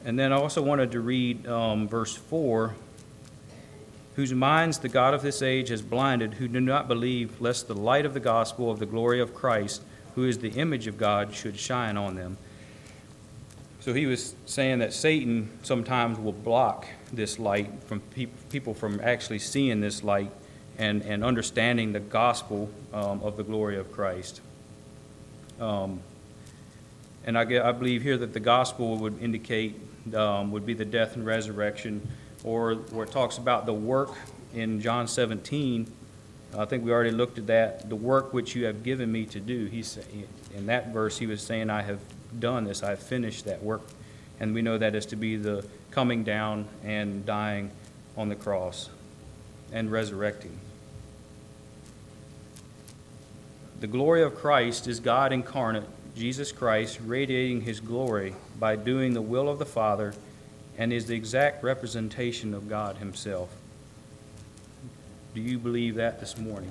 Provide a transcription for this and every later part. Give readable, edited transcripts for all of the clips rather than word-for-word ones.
And then I also wanted to read verse 4, whose minds the God of this age has blinded, who do not believe, lest the light of the gospel of the glory of Christ, who is the image of God, should shine on them. So he was saying that Satan sometimes will block this light from people from actually seeing this light and understanding the gospel of the glory of Christ. And I believe here that the gospel would indicate would be the death and resurrection, or where it talks about the work in John 17. I think we already looked at that. The work which you have given me to do. In that verse, he was saying, I have done this. I have finished that work. And we know that is to be the coming down and dying on the cross and resurrecting. The glory of Christ is God incarnate, Jesus Christ, radiating his glory by doing the will of the Father, and is the exact representation of God himself. Do you believe that this morning?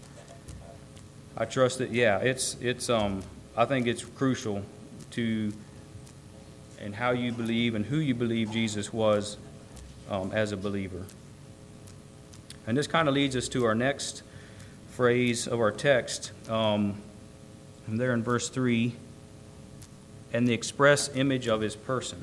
I trust that, yeah, it's I think it's crucial to and how you believe and who you believe Jesus was as a believer. And this kind of leads us to our next phrase of our text, and there in verse 3, and the express image of his person.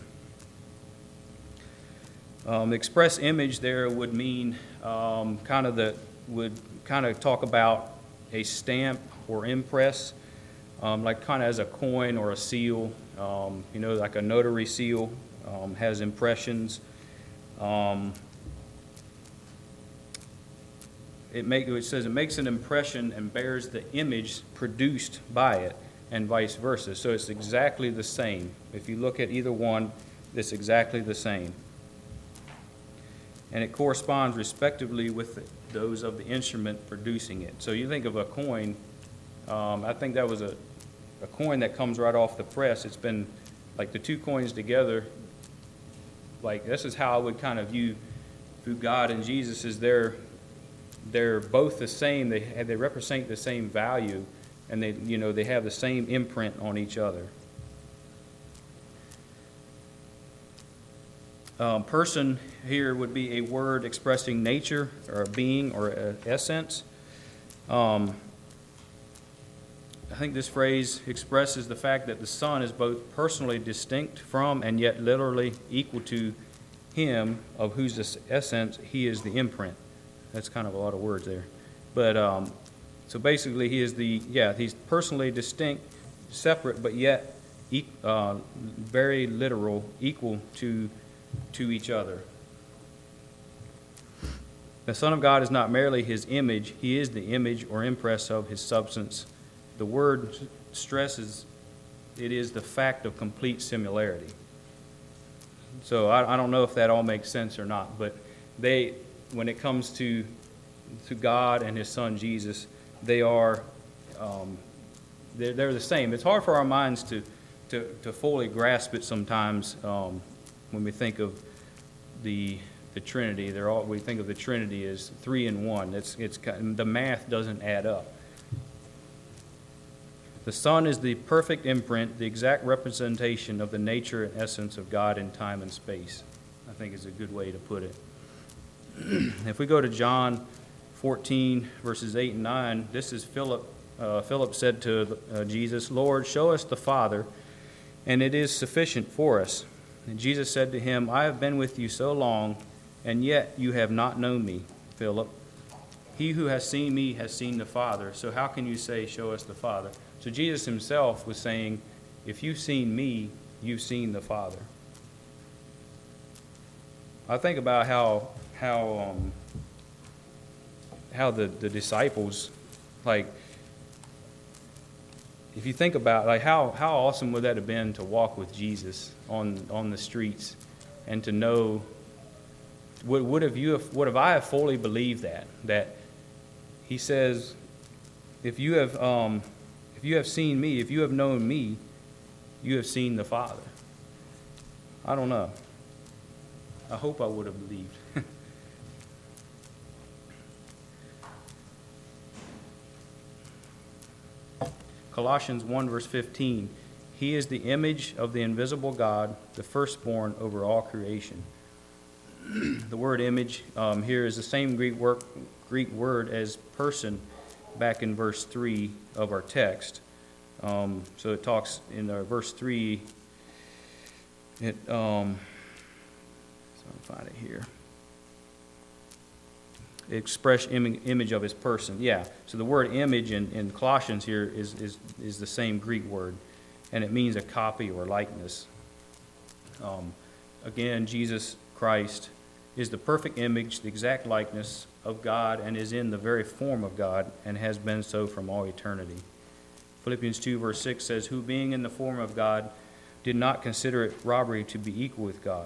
The express image there would mean would talk about a stamp or impress, like kind of as a coin or a seal, like a notary seal has impressions. It says it makes an impression and bears the image produced by it, and vice versa. So it's exactly the same. If you look at either one, it's exactly the same. And it corresponds respectively with those of the instrument producing it. So you think of a coin, I think that was a coin that comes right off the press. It's been like the two coins together. Like this is how I would kind of view God and Jesus, is they're both the same. They represent the same value, and they have the same imprint on each other. Person here would be a word expressing nature or a being or an essence. I think this phrase expresses the fact that the Son is both personally distinct from and yet literally equal to him, of whose essence he is the imprint. That's kind of a lot of words there. But so basically he's personally distinct, separate, but yet very literal, equal to each other. The Son of God is not merely his image, he is the image or impress of his substance. The word stresses it is the fact of complete similarity. So I don't know if that all makes sense or not, but when it comes to God and his Son Jesus, they are they're the same. It's hard for our minds to fully grasp it sometimes when we think of the Trinity. We think of the Trinity as 3 in 1. It's the math doesn't add up. The Son is the perfect imprint, the exact representation of the nature and essence of God in time and space, I think is a good way to put it. If we go to John 14, verses 8 and 9, this is Philip. Philip said to Jesus, Lord, show us the Father, and it is sufficient for us. And Jesus said to him, I have been with you so long, and yet you have not known me, Philip. He who has seen me has seen the Father. So how can you say, show us the Father? So Jesus himself was saying, if you've seen me, you've seen the Father. I think about how the disciples, like, if you think about, like, how awesome would that have been to walk with Jesus on the streets and to know, would have I have fully believed that he says, if you have seen me, if you have known me, you have seen the Father. I don't know. I hope I would have believed. Colossians 1, verse 15. He is the image of the invisible God, the firstborn over all creation. The word image here is the same Greek word as person back in verse 3 of our text. So it talks in verse 3, so I'll find it here. Express image of his person. Yeah, so the word image in Colossians here is the same Greek word, and it means a copy or likeness. Again, Jesus Christ is the perfect image, the exact likeness of God, and is in the very form of God, and has been so from all eternity. Philippians 2 verse 6 says, who being in the form of God did not consider it robbery to be equal with God.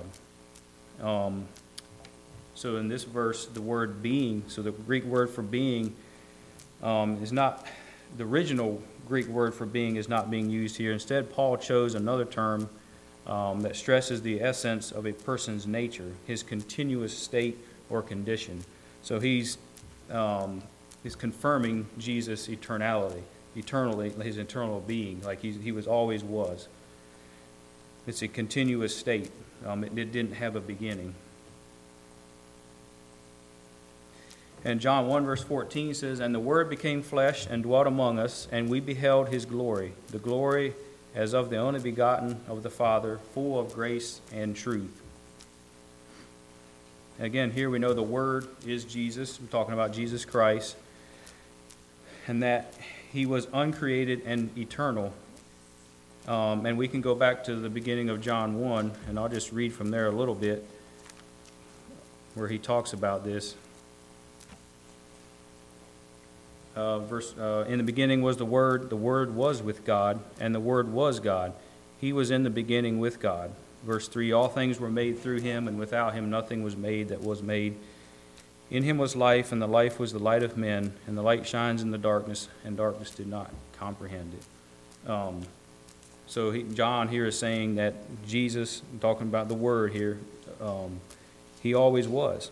So in this verse, the word being, so the Greek word for being is not, the original Greek word for being is not being used here. Instead, Paul chose another term that stresses the essence of a person's nature, his continuous state or condition. So he's confirming Jesus' eternally, his eternal being, like he was always was. It's a continuous state. It didn't have a beginning. And John 1 verse 14 says, and the Word became flesh and dwelt among us, and we beheld his glory, the glory as of the only begotten of the Father, full of grace and truth. Again, here we know the Word is Jesus. I'm talking about Jesus Christ. And that he was uncreated and eternal. And we can go back to the beginning of John 1, and I'll just read from there a little bit, where he talks about this. In the beginning was the Word was with God, and the Word was God. He was in the beginning with God. Verse 3, all things were made through him, and without him nothing was made that was made. In him was life, and the life was the light of men, and the light shines in the darkness, and darkness did not comprehend it. John here is saying that Jesus, talking about the Word here, he always was.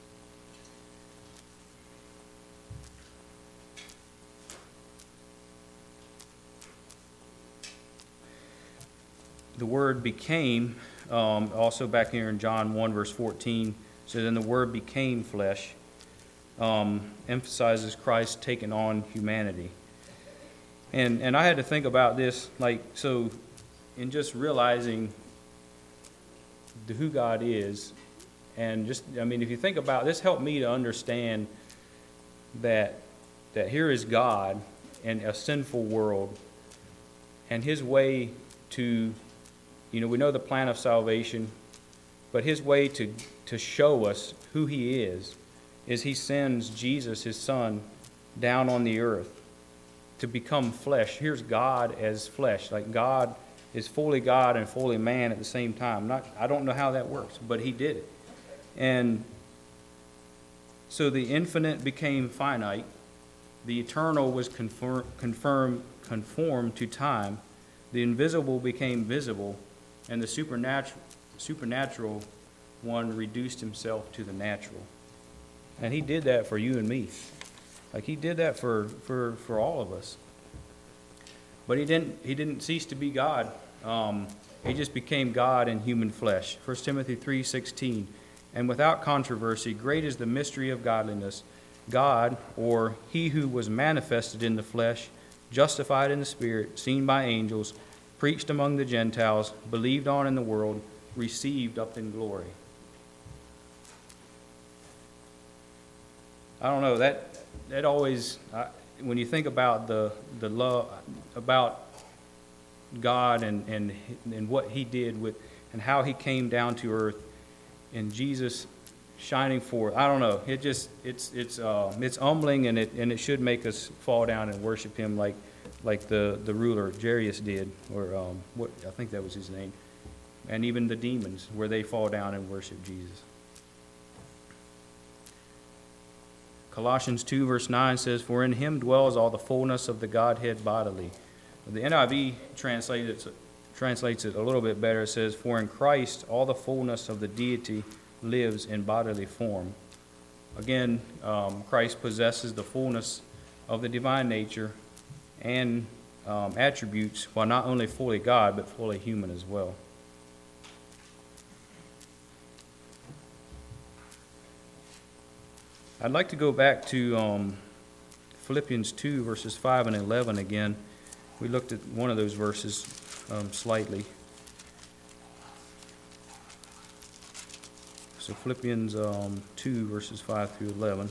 The Word became, also back here in John 1 verse 14, so then the Word became flesh, emphasizes Christ taking on humanity. And I had to think about this, so in just realizing who God is, and if you think about this, helped me to understand that here is God in a sinful world, and his way to, we know the plan of salvation, but his way to show us who he is he sends Jesus, his son, down on the earth to become flesh. Here's God as flesh. Like God is fully God and fully man at the same time. I don't know how that works, but he did it. And so the infinite became finite. The eternal was conformed to time. The invisible became visible. And the supernatural one reduced himself to the natural. And he did that for you and me. Like he did that for all of us. But he didn't cease to be God. He just became God in human flesh. 1 Timothy 3:16. And without controversy, great is the mystery of godliness. God, or he who was manifested in the flesh, justified in the spirit, seen by angels, preached among the Gentiles, believed on in the world, received up in glory. I don't know, that always, when you think about the love, about God and what he did with, and how he came down to earth, and Jesus shining forth, I don't know, it's humbling, and it should make us fall down and worship him like the ruler Jairus did, or I think that was his name, and even the demons, where they fall down and worship Jesus. Colossians 2 verse 9 says, for in him dwells all the fullness of the Godhead bodily. The NIV translates it a little bit better. It says, for in Christ all the fullness of the deity lives in bodily form. Again, Christ possesses the fullness of the divine nature and attributes while not only fully God, but fully human as well. I'd like to go back to Philippians 2, verses 5 and 11 again. We looked at one of those verses slightly. So Philippians 2, verses 5 through 11.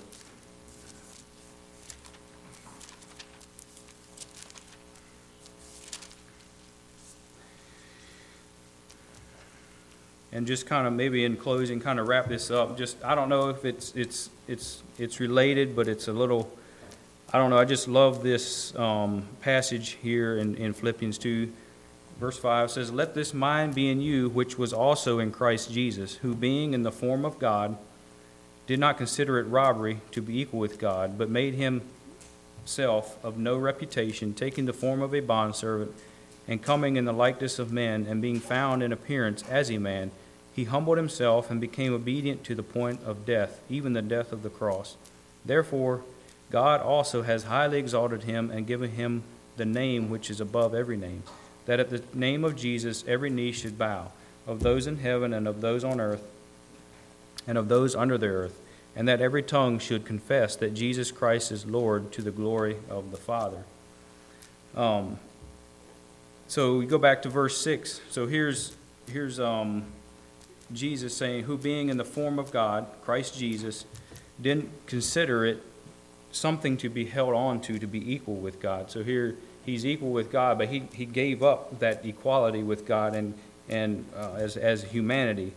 And just kind of maybe in closing, kind of wrap this up. Just I don't know if it's related, but it's a little. I don't know. I just love this passage here in Philippians 2, verse 5 says, "Let this mind be in you, which was also in Christ Jesus, who being in the form of God, did not consider it robbery to be equal with God, but made himself of no reputation, taking the form of a bondservant, and coming in the likeness of men, and being found in appearance as a man, he humbled himself and became obedient to the point of death, even the death of the cross. Therefore, God also has highly exalted him and given him the name which is above every name, that at the name of Jesus every knee should bow, of those in heaven and of those on earth and of those under the earth, and that every tongue should confess that Jesus Christ is Lord, to the glory of the Father." So we go back to verse 6. So here's Jesus saying, who being in the form of God, Christ Jesus, didn't consider it something to be held on to be equal with God. So here he's equal with God, but he gave up that equality with God and as humanity.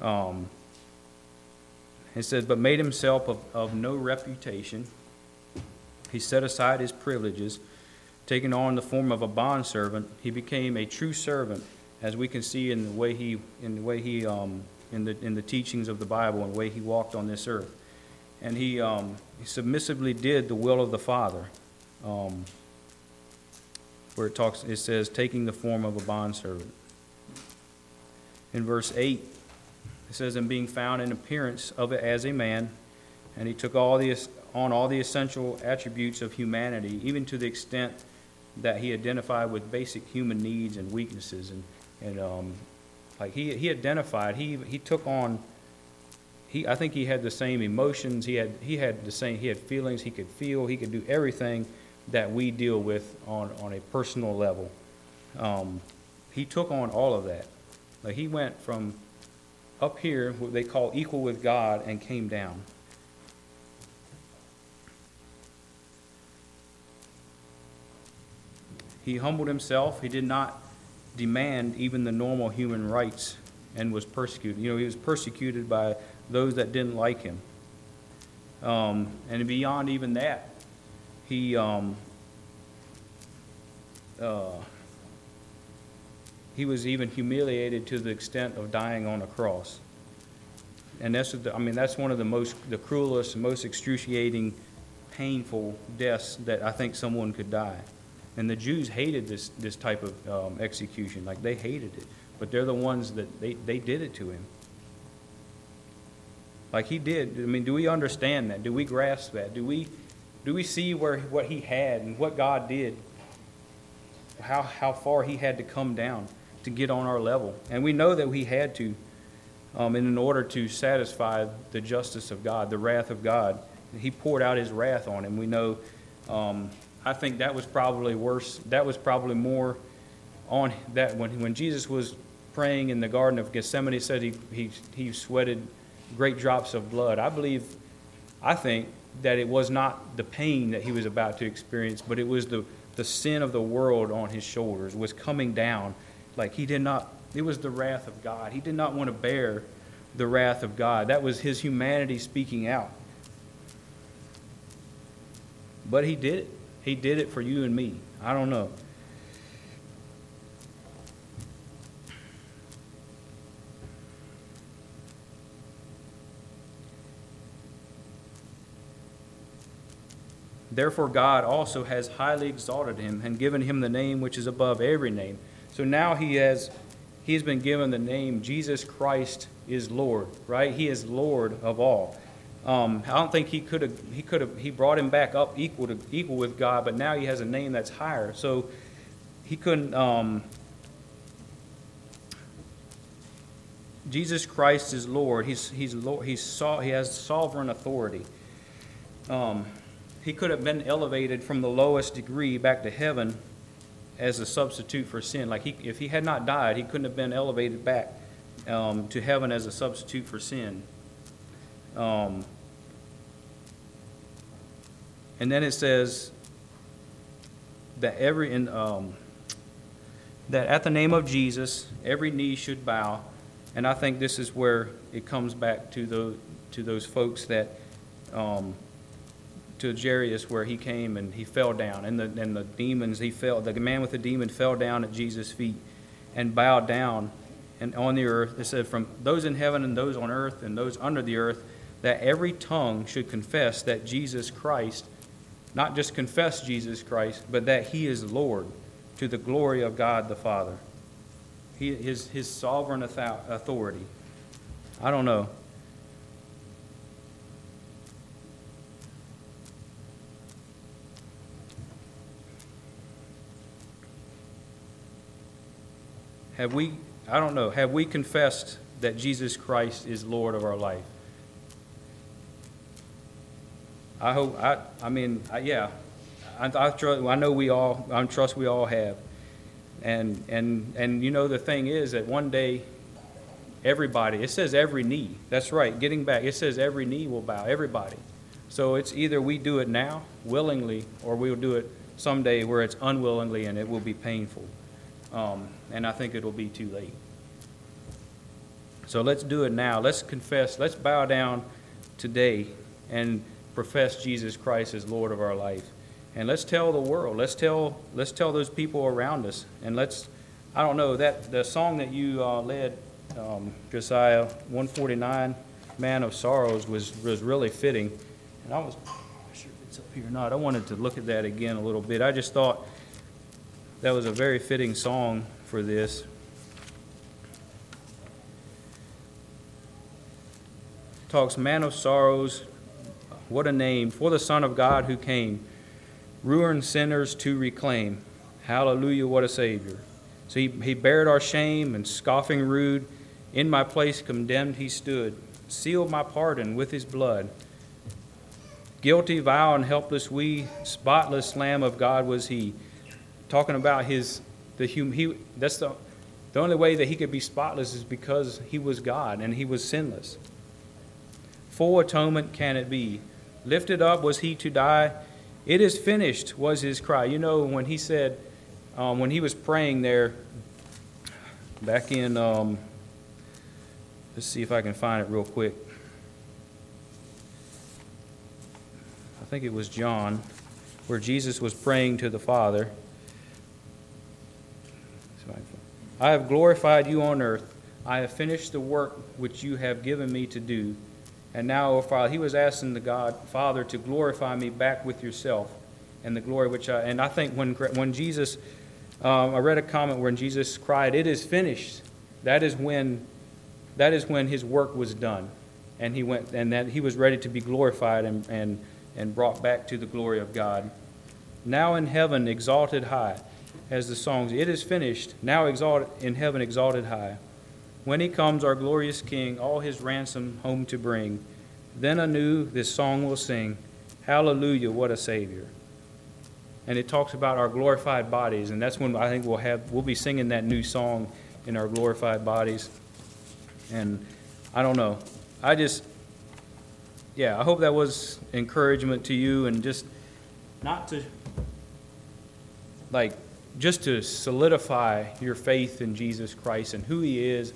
It says, but made himself of no reputation. He set aside his privileges, taking on the form of a bondservant. He became a true servant, as we can see in the teachings of the Bible and the way he walked on this earth. And he submissively did the will of the Father, where it says, taking the form of a bondservant. In verse 8, it says, and being found in appearance of it as a man, and he took on all the essential attributes of humanity, even to the extent that he identified with basic human needs and weaknesses, and like he identified, he took on. I think he had the same emotions. He had feelings. He could feel. He could do everything that we deal with on a personal level. He took on all of that. Like he went from up here, what they call equal with God, and came down. He humbled himself. He did not demand even the normal human rights and was persecuted. He was persecuted by those that didn't like him. And beyond even that, he was even humiliated to the extent of dying on a cross. And that's one of the cruelest, most excruciating, painful deaths that I think someone could die. And the Jews hated this type of execution. Like, they hated it. But they're the ones that they did it to him. Like he did. Do we understand that? Do we grasp that? Do we see what he had and what God did? How far he had to come down to get on our level. And we know that he had to, in order to satisfy the justice of God, the wrath of God. He poured out his wrath on him. We know, I think that was probably worse. That was probably more on that when Jesus was praying in the Garden of Gethsemane. He said he sweated great drops of blood. I think that it was not the pain that he was about to experience, but it was the sin of the world on his shoulders was coming down. Like it was the wrath of God. He did not want to bear the wrath of God. That was his humanity speaking out. But he did it. He did it for you and me. I don't know. Therefore God also has highly exalted him and given him the name which is above every name. So now he's been given the name Jesus Christ is Lord, right? He is Lord of all. I don't think he brought him back up equal with God, but now he has a name that's higher. So he couldn't. Jesus Christ is Lord. He's Lord. He has sovereign authority. He could have been elevated from the lowest degree back to heaven as a substitute for sin. Like if he had not died, he couldn't have been elevated back to heaven as a substitute for sin. And then it says that that at the name of Jesus, every knee should bow. And I think this is where it comes back to those folks that to Jairus, where he came and he fell down, and the demons, the man with the demon fell down at Jesus' feet and bowed down, and on the earth it said, from those in heaven and those on earth and those under the earth, that every tongue should confess that Jesus Christ, not just confess Jesus Christ, but that he is Lord, to the glory of God the Father. His sovereign authority. I don't know. Have we confessed that Jesus Christ is Lord of our life? I hope, yeah. I know I trust we all have. And you know, the thing is that one day, everybody, it says every knee. That's right, getting back, it says every knee will bow, everybody. So it's either we do it now, willingly, or we'll do it someday where it's unwillingly and it will be painful. And I think it'll be too late. So let's do it now. Let's confess, let's bow down today and profess Jesus Christ as Lord of our life. And let's tell the world, let's tell those people around us. And I don't know, that the song that you led, Josiah, 149, Man of Sorrows, was really fitting. And I'm not sure if it's up here or not. I wanted to look at that again a little bit. I just thought that was a very fitting song for this. Talks, Man of Sorrows, what a name, for the Son of God who came, ruined sinners to reclaim. Hallelujah, what a Savior. So he bared our shame, and scoffing rude, in my place condemned he stood, sealed my pardon with his blood. Guilty, vile, and helpless we, spotless Lamb of God was he. Talking about that's the only way that he could be spotless is because he was God and he was sinless. Full atonement can it be. Lifted up was he to die. It is finished was his cry. You know, when he said, when he was praying there, back in, let's see if I can find it real quick. I think it was John, where Jesus was praying to the Father. I have glorified you on earth. I have finished the work which you have given me to do. And now, O Father, he was asking the God, Father, to glorify me back with yourself and the glory which and I think when Jesus, I read a comment when Jesus cried, it is finished. That is when his work was done. And he went, and that he was ready to be glorified and brought back to the glory of God. Now in heaven exalted high, as the songs, it is finished, now exalted in heaven exalted high. When he comes, our glorious King, all his ransom home to bring, then anew this song will sing, Hallelujah, what a Savior. And it talks about our glorified bodies, and that's when I think we'll be singing that new song in our glorified bodies. And I don't know, I hope that was encouragement to you, and just not to, just to solidify your faith in Jesus Christ and who he is.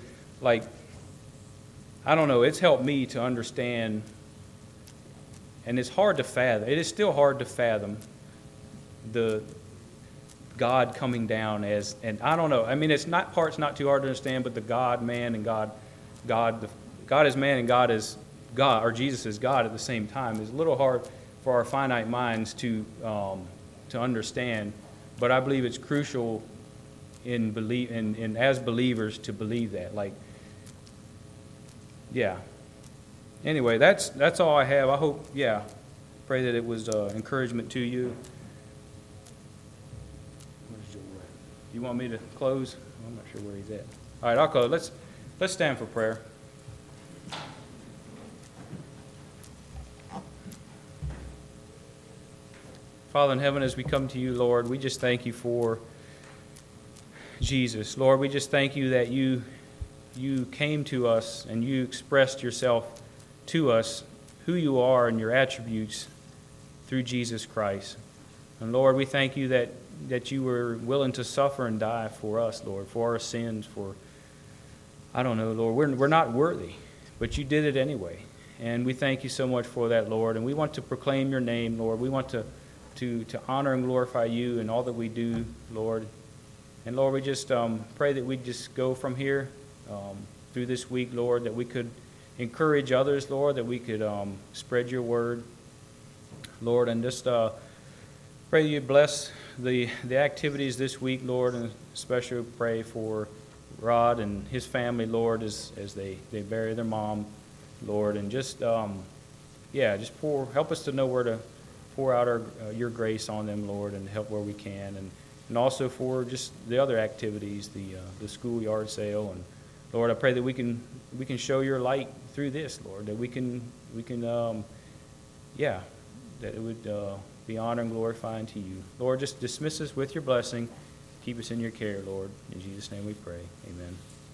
I don't know, it's helped me to understand, and it's hard to fathom. It is still hard to fathom the God coming down and I don't know. I mean, part's not too hard to understand, but the God, man, and God is man and God is God, or Jesus is God at the same time, is a little hard for our finite minds to understand. But I believe it's crucial in as believers to believe that. Anyway, that's all I have. I hope, pray that it was encouragement to you. You want me to close? I'm not sure where he's at. All right, I'll close. Let's stand for prayer. Father in heaven, as we come to you, Lord, we just thank you for Jesus. Lord, we just thank you that you came to us and you expressed yourself to us, who you are and your attributes through Jesus Christ. And Lord, we thank you that you were willing to suffer and die for us, Lord, for our sins, I don't know, Lord, we're not worthy, but you did it anyway. And we thank you so much for that, Lord. And we want to proclaim your name, Lord. We want to honor and glorify you in all that we do, Lord. And Lord, we just pray that we just go from here through this week, Lord, that we could encourage others, Lord, that we could spread your word, Lord, and just pray you bless the activities this week, Lord, and especially pray for Rod and his family, Lord, as they bury their mom, Lord, and just help us to know where to pour out your grace on them, Lord, and help where we can, and also for just the other activities, the schoolyard sale, and Lord, I pray that we can show your light through this, Lord, that we can that it would be honor and glorifying to you, Lord. Just dismiss us with your blessing, keep us in your care, Lord. In Jesus' name we pray, amen.